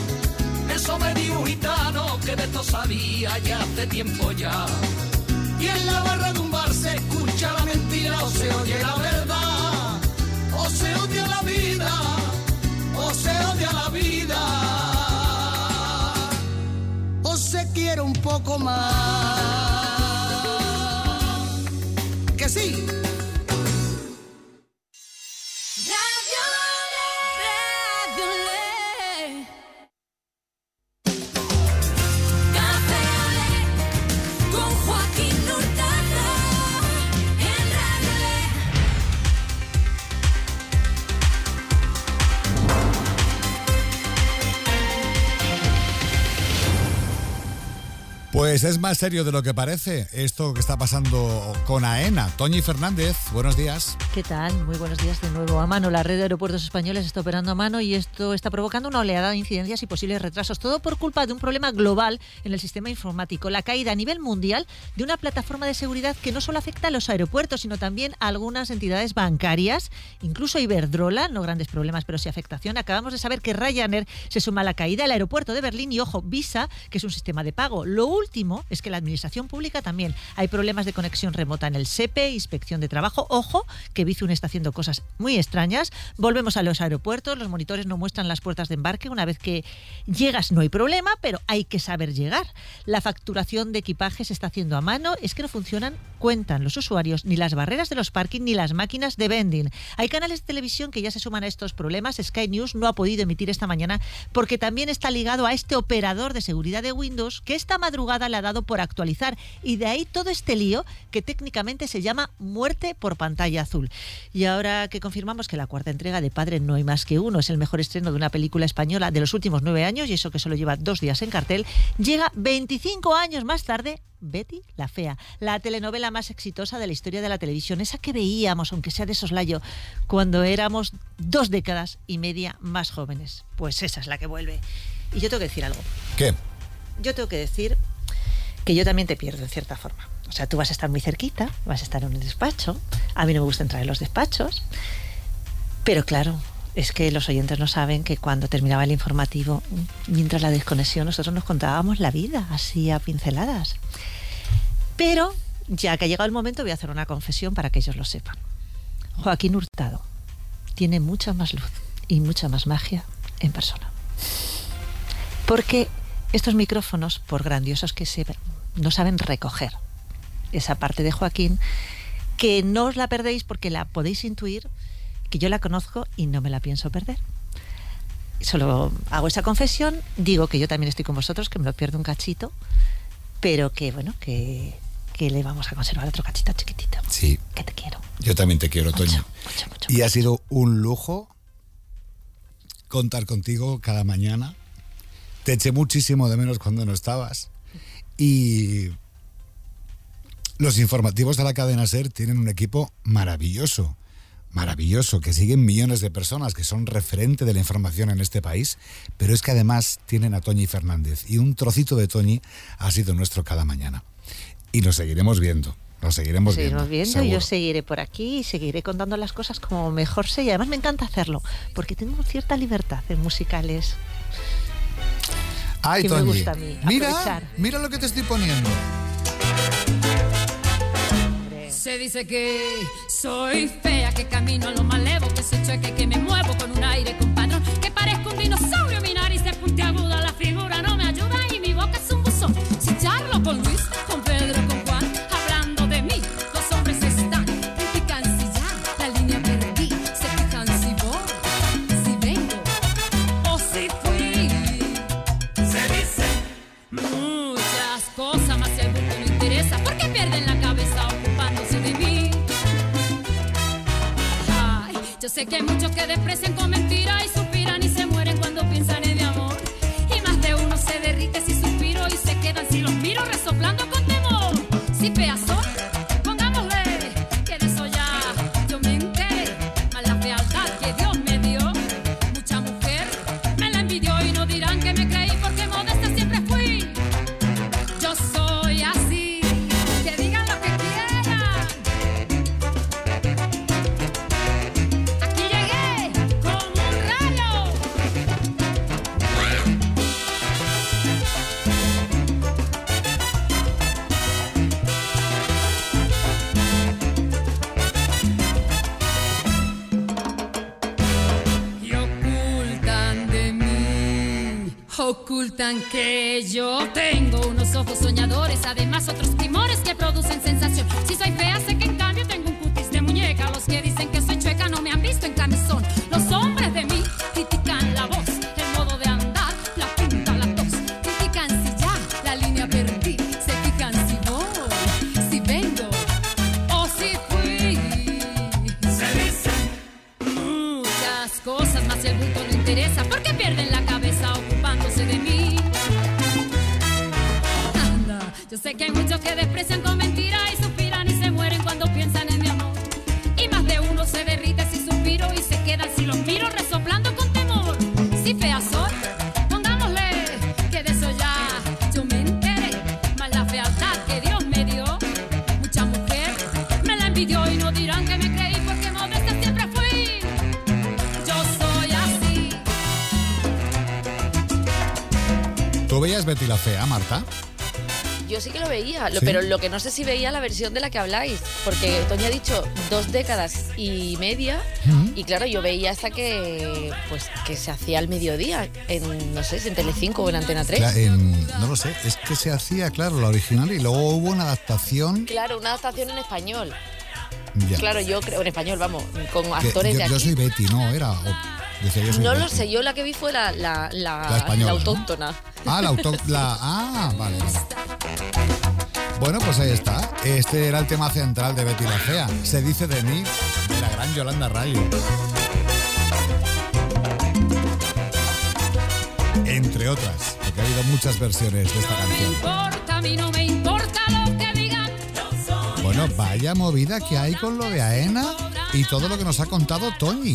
Eso me dijo un gitano que de esto sabía ya hace tiempo ya. Y en la barra de un bar se escucha la mentira o se oye la verdad. O se odia la vida, o se odia la vida, O se quiere un poco más. Que sí. Café Olé con Joaquín Hurtado en Radio Olé. Pues es más serio de lo que parece esto que está pasando con AENA. Toñi Fernández, buenos días. ¿Qué tal? Muy buenos días de nuevo. A mano, la red de aeropuertos españoles está operando a mano y esto está provocando una oleada de incidencias y posibles retrasos. Todo por culpa de un problema global en el sistema informático. La caída a nivel mundial de una plataforma de seguridad que no solo afecta a los aeropuertos, sino también a algunas entidades bancarias, incluso Iberdrola, no grandes problemas, pero sí afectación. Acabamos de saber que Ryanair se suma a la caída, el aeropuerto de Berlín y, ojo, Visa, que es un sistema de pago. Lo último es que la administración pública también. Hay problemas de conexión remota en el S E P E, inspección de trabajo. Ojo, que Bizum está haciendo cosas muy extrañas. Volvemos a los aeropuertos. Los monitores no muestran las puertas de embarque. Una vez que llegas no hay problema, pero hay que saber llegar. La facturación de equipaje se está haciendo a mano. Es que no funcionan, cuentan los usuarios, ni las barreras de los parking ni las máquinas de vending. Hay canales de televisión que ya se suman a estos problemas. Sky News no ha podido emitir esta mañana porque también está ligado a este operador de seguridad de Windows que esta madrugada le ha dado por actualizar, y de ahí todo este lío que técnicamente se llama muerte por pantalla azul. Y ahora que confirmamos que la cuarta entrega de Padre no hay más que uno es el mejor estreno de una película española de los últimos nueve años, y eso que solo lleva dos días en cartel, llega veinticinco años más tarde Betty la Fea, la telenovela más exitosa de la historia de la televisión, esa que veíamos, aunque sea de soslayo, cuando éramos dos décadas y media más jóvenes. Pues esa es la que vuelve. Y yo tengo que decir algo. ¿Qué? Yo tengo que decir que yo también te pierdo en cierta forma. O sea, tú vas a estar muy cerquita, vas a estar en un despacho. A mí no me gusta entrar en los despachos. Pero claro, es que los oyentes no saben que cuando terminaba el informativo, mientras la desconexión, nosotros nos contábamos la vida, así a pinceladas. Pero, ya que ha llegado el momento, voy a hacer una confesión para que ellos lo sepan. Joaquín Hurtado tiene mucha más luz y mucha más magia en persona. Porque estos micrófonos, por grandiosos que se ven, no saben recoger esa parte de Joaquín, que no os la perdéis porque la podéis intuir, que yo la conozco y no me la pienso perder. Solo hago esa confesión, digo que yo también estoy con vosotros, que me lo pierdo un cachito, pero que bueno, que, que le vamos a conservar otro cachito chiquitito. Sí. Que te quiero. Yo también te quiero, Mucho, Toño. mucho, mucho, y mucho. ha sido un lujo contar contigo cada mañana. Te eché muchísimo de menos cuando no estabas. Y los informativos de la cadena SER tienen un equipo maravilloso, maravilloso, que siguen millones de personas, que son referente de la información en este país, pero es que además tienen a Toñi Fernández, y un trocito de Toñi ha sido nuestro cada mañana. Y lo seguiremos viendo, lo seguiremos Seguiremos viendo. viendo, seguro. yo seguiré por aquí y seguiré contando las cosas como mejor sé, y además me encanta hacerlo, porque tengo cierta libertad en musicales. Ay, que me Toñi, gusta a mí, mira, aprovechar. mira lo que te estoy poniendo. Se dice que soy fea, que camino a lo malevo, que soy chueca, que me muevo con un aire compadrón, que parezco un dinosaurio, mi nariz es puntiaguda, la figura no me ayuda y mi boca es un buzón. Si charlo con Luis, con Pedro, con Juan, hablando de mí, los hombres están, critican si ya la línea perdí, se fijan si voy, si vengo o si fui. Se dice muchas cosas, más si al bulto no interesa, porque pierden la cabeza ocupándose de mí. Ay, yo sé que hay muchos que desprecian con mentira y suspiran y se mueren cuando piensan en mi amor. Y más de uno se derrite si suspiro y se quedan si los miro resoplando con temor. Si feas son, pongámosle que de eso ya yo me enteré. Más la fealdad que Dios me dio, mucha mujer me la envidió y no dirán que me creí porque modesta siempre fui. Yo soy así, que digan lo que quieran. Aquí llegué como un rayo. Y ocultan de mí, ocultan que yo tengo unos ojos soñadores, además otros primores que producen sensación. Si soy fea, sé que en cambio tengo un cutis de muñeca. Los que dicen que soy chueca no me han visto en camisón. Los hombres de mí critican la voz, el modo de andar, la punta, la tos. Critican si ya la línea perdí, se fijan si voy, si vengo o si fui. Se dicen muchas cosas, más si el bulto no interesa, porque pierden la cabeza ocupándose de mí. Anda, que desprecian con mentiras y suspiran y se mueren cuando piensan en mi amor. Y más de uno se derrite si suspiro y se quedan si los miro resoplando con temor. Si fea soy, pongámosle que de eso ya yo me enteré. Más la fealdad que Dios me dio, mucha mujer me la envidió y no dirán que me creí porque modesta siempre fui. Yo soy así. ¿Tú veías Betty la Fea, Marta? Yo sí que lo veía, lo- ¿Sí? pero lo que no sé si veía la versión de la que habláis, porque Toñi ha dicho dos décadas y media, Ujú. y claro, yo veía hasta que pues que se hacía al mediodía, en no sé, si en Telecinco o en Antena tres. Cla- en- no lo sé, es que se hacía, claro, la original y luego hubo una adaptación. Claro, una adaptación en español. Ya. Claro, yo creo, en español, vamos, con Que actores yo, de yo aquí. soy Betty, no, era. o- decía yo soy No lo Betty. sé, yo la que vi fue la, la, la, La española, la ¿no? autóctona. Ah, la auto. La, ah, vale, vale. Bueno, pues ahí está. Este era el tema central de Betty la Fea. Se dice de mí, de la gran Yolanda Rayo. Entre otras, porque ha habido muchas versiones de esta canción. Importa, a mí no me importa lo que digan. Bueno, vaya movida que hay con lo de Aena y todo lo que nos ha contado Toñi.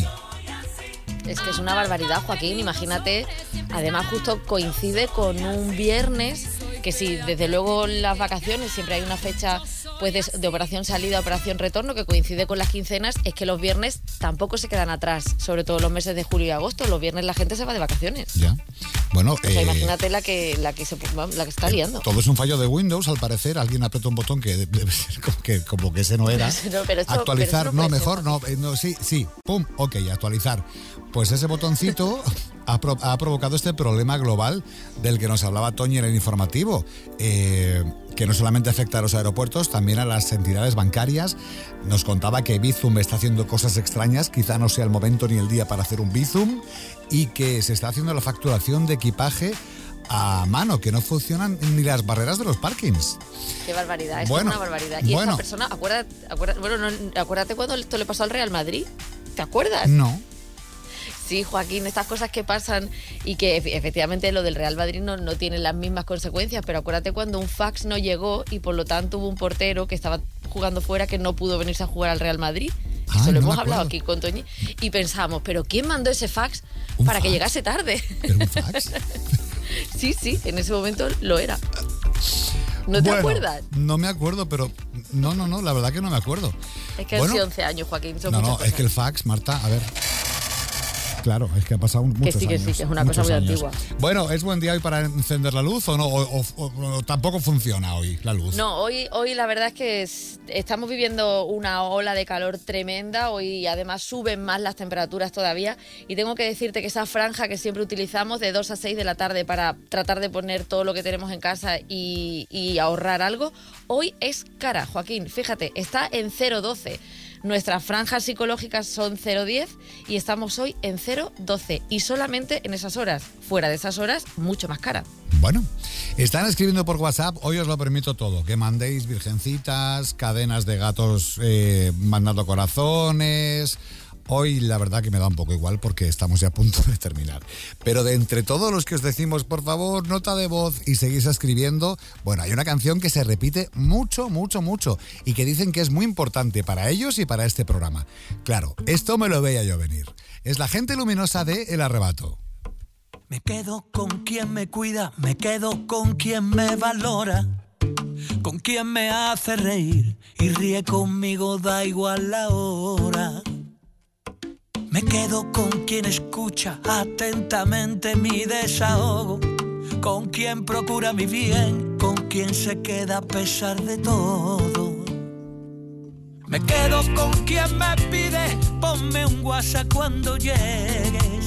Es que es una barbaridad, Joaquín, imagínate. Además, justo coincide con un viernes, que sí, desde luego las vacaciones siempre hay una fecha pues de, de operación salida, operación retorno, que coincide con las quincenas, es que los viernes tampoco se quedan atrás, sobre todo los meses de julio y agosto. Los viernes la gente se va de vacaciones. Ya. Bueno, O sea, eh, imagínate la que, la que se la que está liando. todo es un fallo de Windows, al parecer. Alguien apretó un botón que debe ser como que, como que ese no era. No, pero esto- actualizar, pero esto no, no puede mejor, no, eh, no, sí, sí, pum, ok, actualizar. Pues ese botoncito ha, pro- ha provocado este problema global del que nos hablaba Toñi en el informativo, eh, que no solamente afecta a los aeropuertos, también a las entidades bancarias. Nos contaba que Bizum está haciendo cosas extrañas, quizá no sea el momento ni el día para hacer un Bizum, y que se está haciendo la facturación de equipaje a mano, que no funcionan ni las barreras de los parkings. Qué barbaridad, esto Bueno, es una barbaridad. Y bueno. esta persona, acuérdate, acuérdate, bueno, no, acuérdate cuando esto le pasó al Real Madrid. ¿Te acuerdas? No. Sí, Joaquín, estas cosas que pasan y que efe- efectivamente lo del Real Madrid no, no tiene las mismas consecuencias, pero acuérdate cuando un fax no llegó y por lo tanto hubo un portero que estaba jugando fuera que no pudo venirse a jugar al Real Madrid. Ah, Eso lo no me hemos hablado acuerdo. aquí con Toñi y pensamos, ¿pero quién mandó ese fax ¿Un para que fax? llegase tarde? ¿Pero un fax? Sí, sí, en ese momento lo era. ¿No te Bueno, acuerdas? No me acuerdo, pero no, no, no, la verdad que no me acuerdo. Es que Bueno, han sido once años, Joaquín. Son no, muchas no, cosas. es que el fax, Marta, a ver. Claro, es que ha pasado muchos sí, que años. sí, que es una cosa muchos muy años. antigua. Bueno, ¿es buen día hoy para encender la luz o no? O, o- o- o tampoco funciona hoy la luz. No, hoy, hoy la verdad es que es- estamos viviendo una ola de calor tremenda. Hoy además suben más las temperaturas todavía. Y tengo que decirte que esa franja que siempre utilizamos de dos a seis de la tarde para tratar de poner todo lo que tenemos en casa y, y ahorrar algo, hoy es cara, Joaquín. Fíjate, está en cero coma doce. Nuestras franjas psicológicas son cero coma diez y estamos hoy en cero coma doce. Y solamente en esas horas. Fuera de esas horas, mucho más cara. Bueno, están escribiendo por WhatsApp, hoy os lo permito todo, que mandéis virgencitas, cadenas de gatos eh, mandando corazones. Hoy la verdad que me da un poco igual porque estamos ya a punto de terminar. Pero de entre todos los que os decimos, por favor, nota de voz y seguís escribiendo, bueno, hay una canción que se repite mucho, mucho, mucho y que dicen que es muy importante para ellos y para este programa. Claro, esto me lo veía yo venir. Es la gente luminosa de El Arrebato. Me quedo con quien me cuida, me quedo con quien me valora, con quien me hace reír y ríe conmigo, da igual la hora. Me quedo con quien escucha atentamente mi desahogo, con quien procura mi bien, con quien se queda a pesar de todo. Me quedo con quien me pide, ponme un WhatsApp cuando llegues,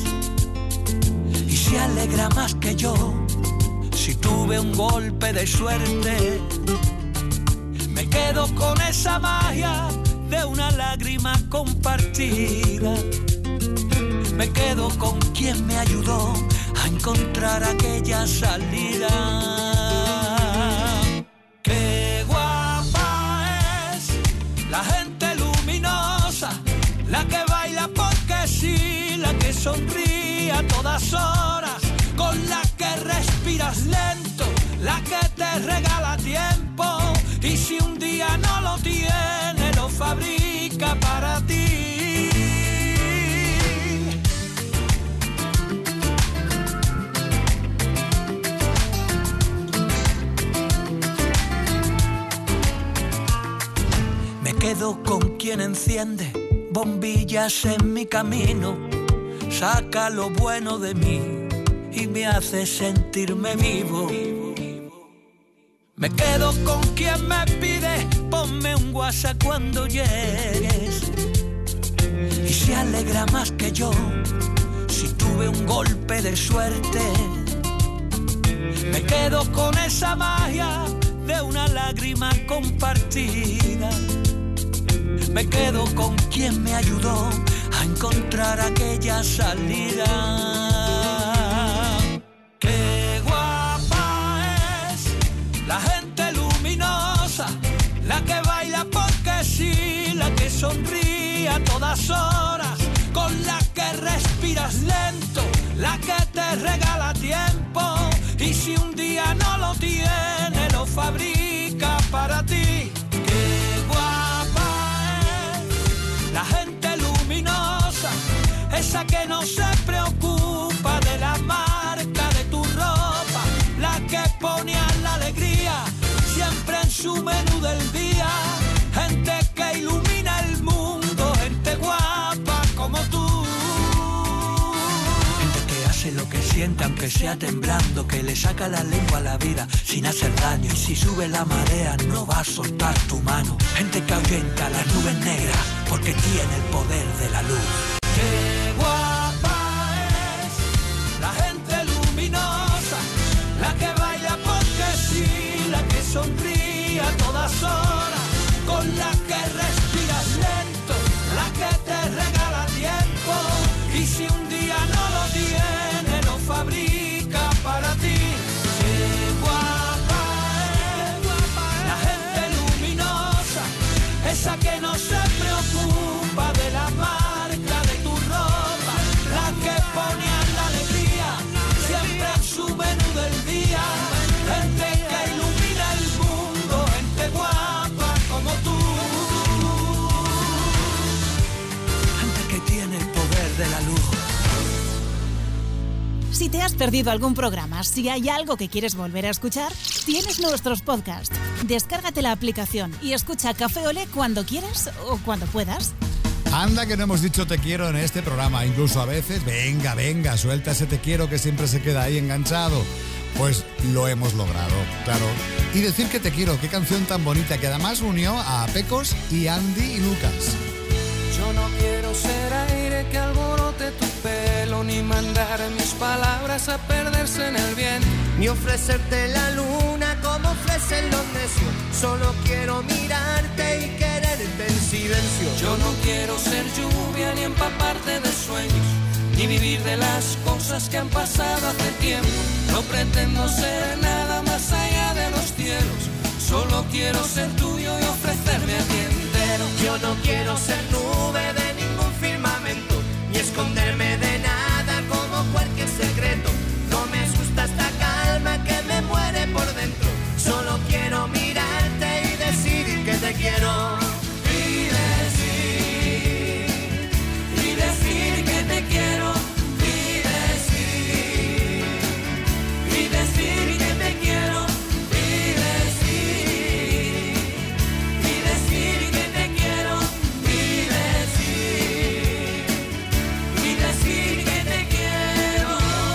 y se alegra más que yo si tuve un golpe de suerte. Me quedo con esa magia de una lágrima compartida. Me quedo con quien me ayudó a encontrar aquella salida. Qué guapa es la gente luminosa, la que baila porque sí, la que sonríe a todas horas, con la que respiras lento, la que te regala tiempo Y si un día no lo tiene, lo fabrica para ti. Me quedo con quien enciende bombillas en mi camino, saca lo bueno de mí y me hace sentirme vivo. Me quedo con quien me pide, ponme un WhatsApp cuando llegues, y se alegra más que yo si tuve un golpe de suerte. Me quedo con esa magia de una lágrima compartida. Me quedo con quien me ayudó a encontrar aquella salida. Qué guapa es la gente luminosa, la que baila porque sí, la que sonríe a todas horas, con la que respiras lento, la que te regala tiempo. Y si un día no lo tiene, lo fabrica para ti. Qué guapa es la gente luminosa, esa que no se preocupa de la marca de tu ropa, la que pone a la alegría siempre en su menú del día. Gente que ilumina el mundo, gente guapa como tú. Hace lo que siente aunque sea temblando, que le saca la lengua a la vida sin hacer daño. Y si sube la marea no va a soltar tu mano. Gente que ahuyenta las nubes negras porque tiene el poder de la luz. Qué guapa es la gente luminosa, la que baila porque sí, la que sonríe a todas horas, con la que respiras lento, la que te regala tiempo. Y si un día no lo tiene, lo fabrica para ti. Qué guapa es la gente luminosa, esa que no se preocupa de la marca de tu ropa, la que pone a la alegría siempre en su menú del día. Gente que ilumina el mundo, gente guapa como tú. Gente que tiene el poder de la luz. Si te has perdido algún programa, si hay algo que quieres volver a escuchar, tienes nuestros podcasts. Descárgate la aplicación y escucha Café Olé cuando quieras o cuando puedas. Anda que no hemos dicho te quiero en este programa, incluso a veces, venga, venga, suelta ese te quiero que siempre se queda ahí enganchado. Pues lo hemos logrado, claro. Y decir que te quiero, qué canción tan bonita, que además unió a Pecos y Andy y Lucas. Yo no quiero ser aire que alborote tu pelo, ni mandar mis palabras a perderse en el viento, ni ofrecerte la luna como ofrecen los necios. Solo quiero mirarte y quererte en silencio. Yo no quiero ser lluvia ni empaparte de sueños, ni vivir de las cosas que han pasado hace tiempo. No pretendo ser nada más allá de los cielos, solo quiero ser tuyo y ofrecerme a ti entero. Yo no quiero ser nube de ningún firmamento, ni esconderme de nada como cualquier secreto. No me asusta esta calma que me muere por dentro. Solo quiero mirarte y decir que te quiero. Y decir, y decir que te quiero. Y decir, y decir que te quiero. Y decir, y decir que te quiero. Y decir, y decir que te quiero.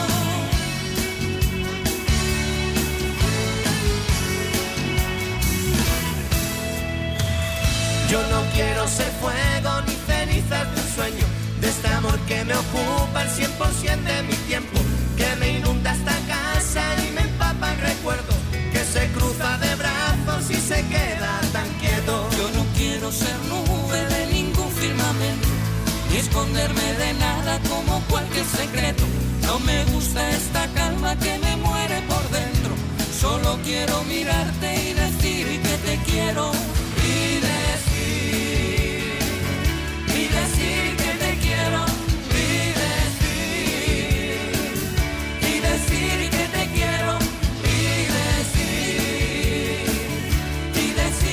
Yo no quiero ser fuego ni cenizas de un sueño, de este amor que me ocupa el cien por ciento de mi tiempo, que me inunda esta casa y me empapa el recuerdo, que se cruza de brazos y se queda tan quieto. Yo no quiero ser nube de ningún firmamento, ni esconderme de nada como cualquier secreto. No me gusta esta calma que me muere por dentro, solo quiero mirarte y decir que te quiero. Y decir, y decir que te quiero. Y decir, y decir que te quiero. Y decir, y decir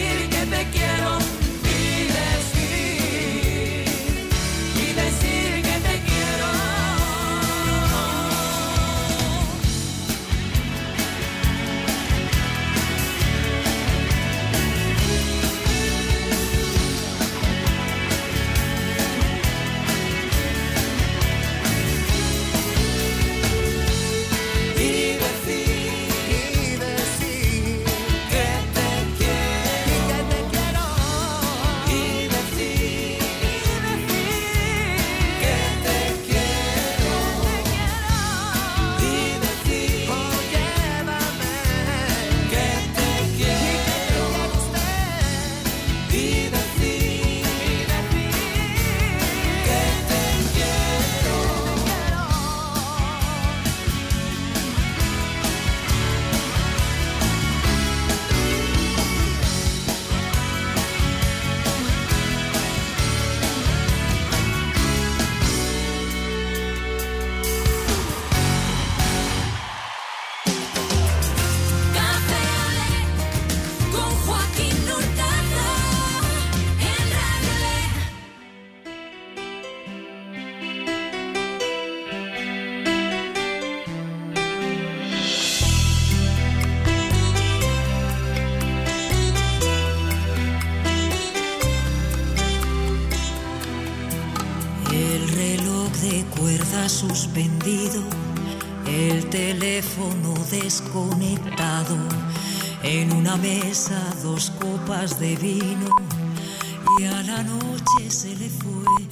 El reloj de cuerda suspendido, el teléfono desconectado, en una mesa dos copas de vino y a la noche se le fue